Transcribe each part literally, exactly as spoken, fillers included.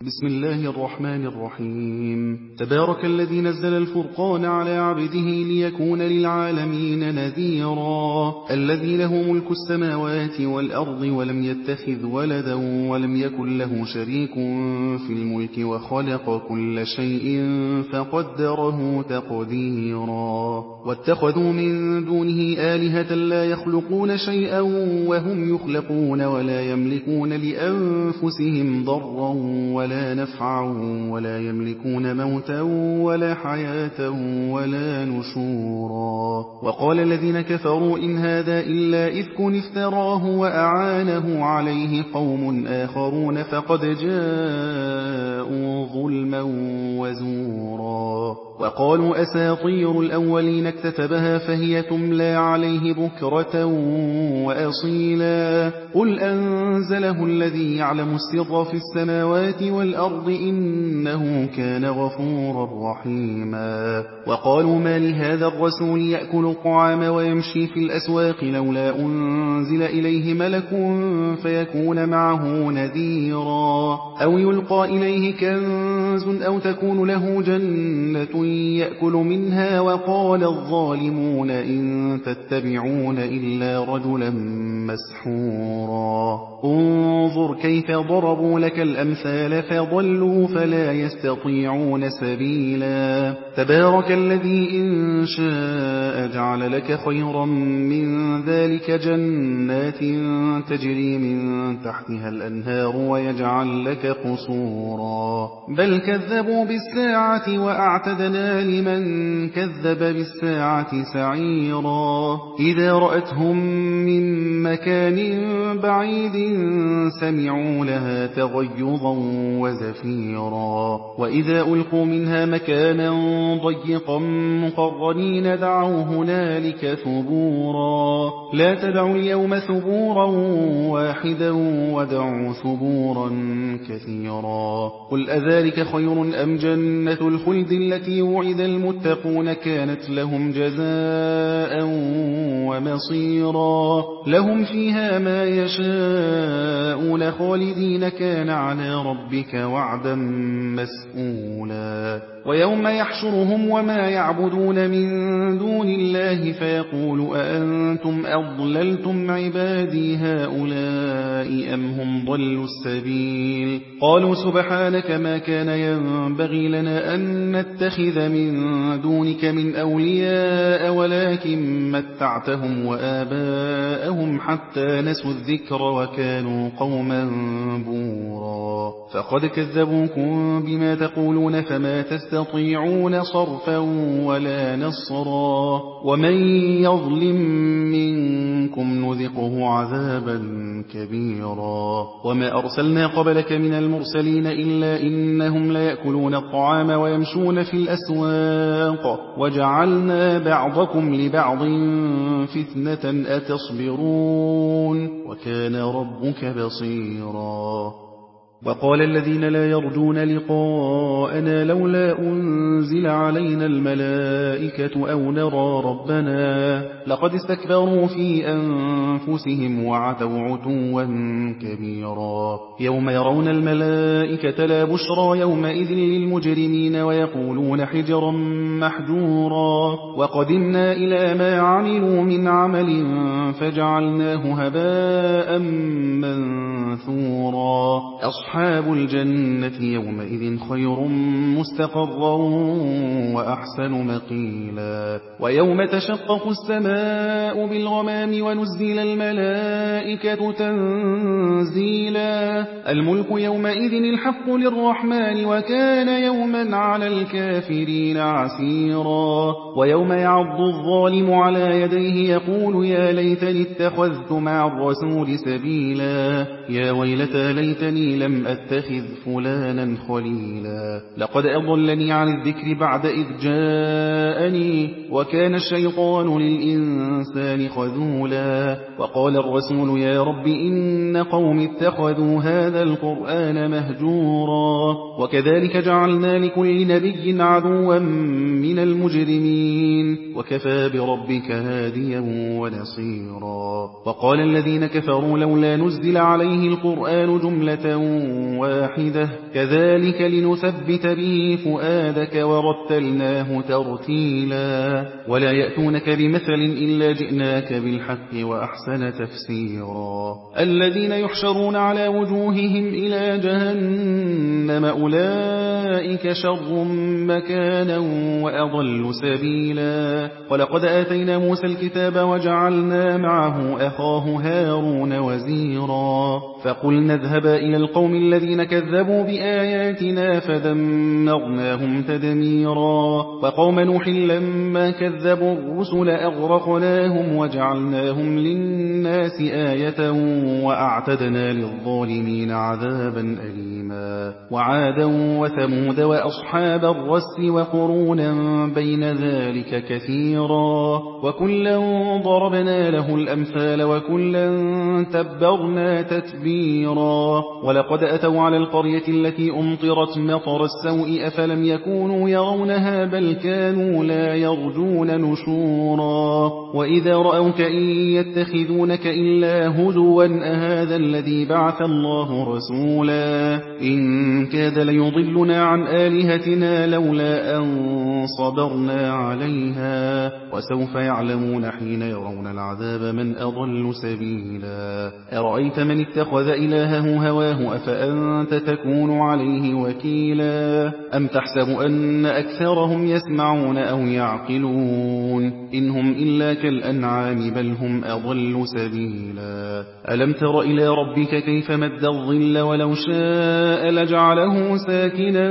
بسم الله الرحمن الرحيم. تبارك الذي نزل الفرقان على عبده ليكون للعالمين نذيرا. الذي له ملك السماوات والأرض ولم يتخذ ولدا ولم يكن له شريك في الملك وخلق كل شيء فقدره تقديرا. واتخذوا من دونه آلهة لا يخلقون شيئا وهم يخلقون ولا يملكون لأنفسهم ضرا ولا نفعا ولا يملكون موتا ولا حياة ولا نشورا. وقال الذين كفروا إن هذا إلا إفك افتراه وأعانه عليه قوم آخرون فقد جاءوا ظلما وزورا. وقالوا أساطير الأولين اكتتبها فهي تملى عليه بكرة وأصيلا. قل أنزله الذي يعلم السر في السماوات والأرض إنه كان غفورا رحيما. وقالوا ما لهذا الرسول يأكل الطعام ويمشي في الأسواق لولا أنزل إليه ملك فيكون معه نذيرا أو يلقى إليه كنز أو تكون له جنة يأكل منها. وقال الظالمون إن تتبعون إلا رجلا مسحورا. انظر كيف ضربوا لك الأمثال فضلوا فلا يستطيعون سبيلا. تبارك الذي إن شاء جعل لك خيرا من ذلك جنات تجري من تحتها الأنهار ويجعل لك قصورا. بل كذبوا بالساعة وأعتدنا لمن كذب بالساعة سعيرا. إذا رأتهم من مكان بعيد سمعوا لها تغيظا وزفيرا. وإذا ألقوا منها مكانا ضيقا مقرنين دعوا هنالك ثبورا. لا تدعوا اليوم ثبورا واحدا ودعوا ثبورا كثيرا. قل أذلك خير أم جنة الخلد التي وعد المتقون كانت لهم جزاء ومصيرا. لهم فيها ما يشاءون خالدين كان على ربك وعدا مسئولا. ويوم يحشرهم وما يعبدون من دون الله فيقول أأنتم أضللتم عبادي هؤلاء أم هم ضلوا السبيل. قالوا سبحانك ما كان ينبغي لنا أن نتخذ من دونك من أولياء ولكن متعتهم وآباءهم حتى نسوا الذكر وكانوا قوما بورا. فقد كذبوكم بما تقولون فما تستطيعون صرفا ولا نصرا. ومن يظلم منكم نذقه عذابا كبيرا. وما أرسلنا قبلك من المرسلين إلا إنهم ليأكلون الطعام ويمشون في الأسواق وجعلنا بعضكم لبعض فتنة أتصبرون وكان ربك بصيرا. وقال الذين لا يرجون لقاءنا لولا أنزل علينا الملائكة أو نرى ربنا لقد استكبروا في أنفسهم وعتوا عتوا كبيرا. يوم يرون الملائكة لا بشرى يومئذ للمجرمين ويقولون حجرا محجورا. وقدمنا إلى ما عملوا من عمل فجعلناه هباء منثورا. أصحاب الجنة يومئذ خير مستقرا وأحسن مقيلا. ويوم تشقق السماء بالغمام ونزل الملائكة تنزيلا. الملك يومئذ الحق للرحمن وكان يوما على الكافرين عسيرا. ويوم يعض الظالم على يديه يقول يا ليتني اتخذت مع الرسول سبيلا. يا ويلتى ليتني لم أتخذ فلانا خليلا. لقد أضلني عن الذكر بعد إذ جاءني وكان الشيطان للإنسان خذولا. وقال الرسول يا رب إن قوم اتخذوا هذا القرآن مهجورا. وكذلك جعلنا لكل نبي عدوا من المجرمين وكفى بربك هاديا ونصيرا. وقال الذين كفروا لولا نزل عليه القرآن جملة واحدة كذلك لنثبت به فؤادك ورتلناه ترتيلا ولا يأتونك بمثل إلا جئناك بالحق وأحسن تفسيرا الذين يحشرون على وجوههم إلى جهنم أولئك شر مكانا وأضل سبيلا ولقد آتينا موسى الكتاب وجعلنا معه أخاه هارون وزيرا فقلنا اذهبا إلى القوم الذين كذبوا بآياتنا فدمرناهم تدميرا وقوم نوح لما كذبوا الرسل أغرقناهم وجعلناهم للناس آية وأعتدنا للظالمين عذابا أليما وعادا وثمود وأصحاب الرس وقرونا بين ذلك كثيرا وكلا ضربنا له الأمثال وكلا تبرنا تتبيرا ولقد أتوا على القرية التي أمطرت مطر السوء أفلم يكونوا يرونها بل كانوا لا يرجون نشورا وإذا رأوك إن يتخذونك إلا هزوا أهذا الذي بعث الله رسولا إن كاد ليضلنا عن آلهتنا لولا أن صبرنا عليها وسوف يعلمون حين يرون العذاب من أضل سبيلا أرأيت من اتخذ إلهه هواه أفأنت تكون عليه وكيلا أم تحسب أن أكثرهم يسمعون أو يعقلون إنهم إلا كالأنعام بل هم أضل سبيلا ألم تر إلى ربك كيف مد الظل ولو شاء لجعله ساكنا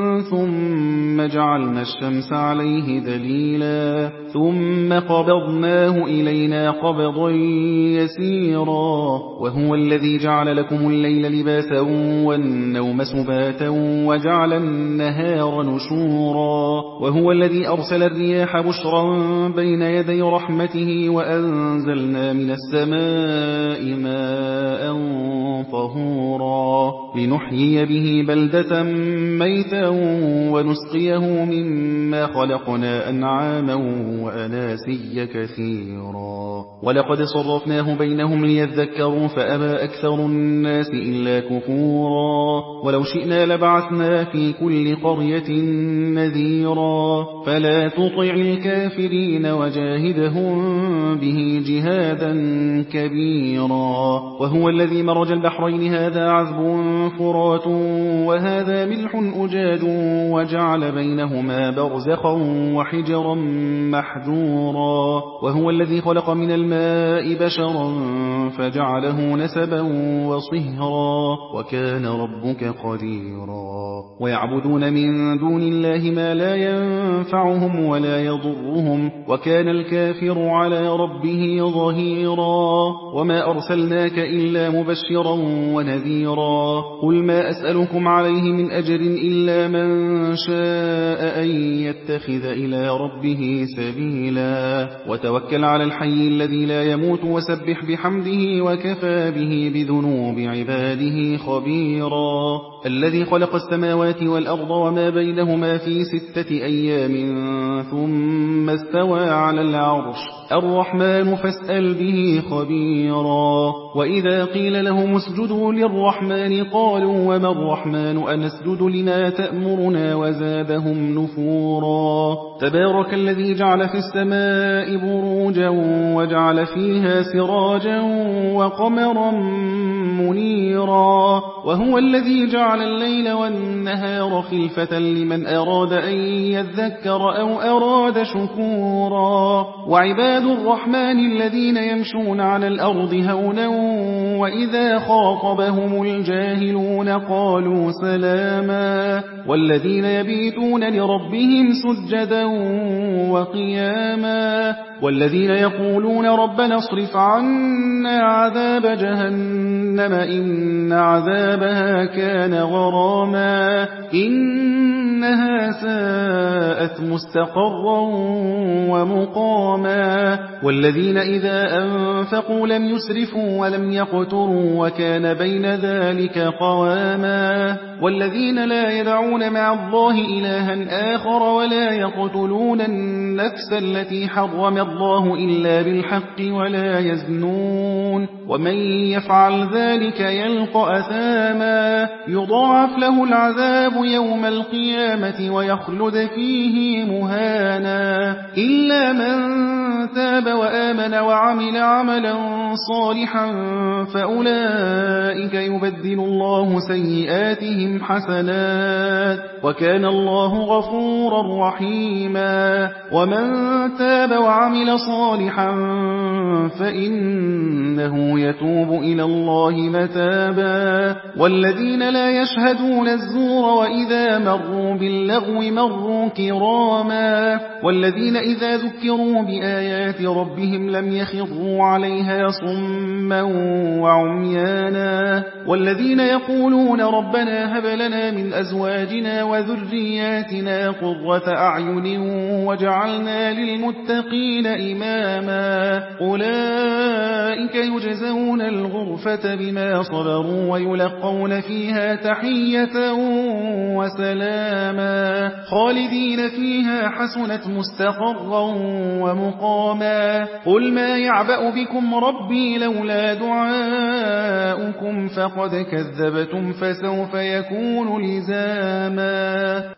ثم جعلنا الشمس عليه دليلا ثم قبضناه إلينا قبضا يسيرا وهو الذي جعل لكم الليل لباسا والنوم سباتا وجعل النهار نشورا وهو الذي أرسل الرياح بشرا بين يدي رحمته وأنزلنا من السماء ماء طهورا لنحيي به بلدة ميتا ونسقيه مما خلقنا أنعاما وأناسيا كثيرا ولقد صرفناه بينهم ليذكروا فأبى أكثر الناس إلا كفورا ولو شئنا لبعثنا في كل قرية نذيرا فلا تطع الكافرين وجاهدهم به جهادا كبيرا وهو الذي مرج البحرين هذا عذب فرات وهذا ملح أجاج وجعل بينهما برزخا وحجرا محجورا وهو الذي خلق من الماء بشرا فجعله نسبا وصهرا وكان ربك قديرا ويعبدون من دون الله ما لا ينفعهم ولا يضرهم وكان الكافر على ربه ظهيرا وما أرسلناك إلا مبشرا ونذيرا قل ما أسألكم عليه من أجر إلا من شاء أن يتخذ إلى ربه سبيلا وتوكل على الحي الذي لا يموت وسبح بحمده وكفى به بذنوب عباده خبيرا الذي خلق السماوات والأرض وما بينهما في ستة أيام ثم استوى على العرش الرحمن فاسأل به خبيرا وإذا قيل لهم اسجدوا للرحمن قالوا وما الرحمن أنسجد لما تأمرنا وزادهم نفورا تبارك الذي جعل في السماء بروجا وجعل فيها سراجا وقمرا منيرا وهو الذي جعل الليل والنهار خلفة لمن أراد أن يذكر أو أراد شكورا وعباد الرحمن الذين يمشون على الأرض هونا وإذا خاطبهم الجاهلون قالوا سلاما والذين يبيتون لربهم سجدا وقياما والذين يقولون ربنا اصرف عنا عذاب جهنم إن عذابها كان غراما إن إنها ساءت مستقرا ومقاما والذين إذا أنفقوا لم يسرفوا ولم يقتروا وكان بين ذلك قواما والذين لا يدعون مع الله إلها آخر ولا يقتلون النفس التي حرم الله إلا بالحق ولا يزنون ومن يفعل ذلك يلقى أثاما يضاعف له العذاب يوم القيامة ويخلد فيه مهانا إلا من تاب وآمن وعمل عملا صالحا فأولئك يبدل الله سيئاتهم حسنات وكان الله غفورا رحيما ومن تاب وعمل صالحا فإنه يتوب إلى الله متابا والذين لا يشهدون الزور وإذا مروا باللغو مروا كراما والذين إذا ذكروا بآيات ربهم لم يخروا عليها صما وعميانا والذين يقولون ربنا هب لنا من أزواجنا وذرياتنا قرة أعين واجعلنا للمتقين إماما أولئك يجزون الغرفة بما صبروا ويلقون فيها تحية وسلاما خالدين فيها حسنت مستقرا ومقاما قل ما يعبأ بكم ربي لولا دعاؤكم فقد كذبتم فسوف يكون لزاما